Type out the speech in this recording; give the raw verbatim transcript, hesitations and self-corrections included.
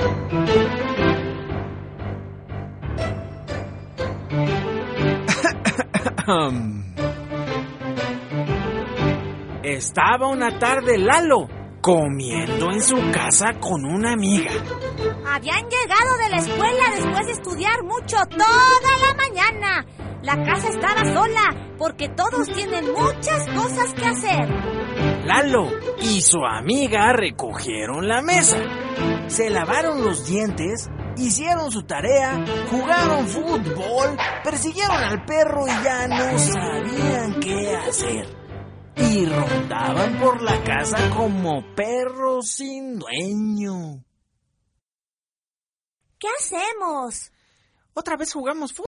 Estaba una tarde Lalo comiendo en su casa con una amiga. Habían llegado de la escuela después de estudiar mucho toda la mañana. La casa estaba sola porque todos tienen muchas cosas que hacer. Lalo y su amiga recogieron la mesa, se lavaron los dientes, hicieron su tarea, jugaron fútbol, persiguieron al perro y ya no sabían qué hacer. Y rondaban por la casa como perros sin dueño. ¿Qué hacemos? Otra vez jugamos fútbol.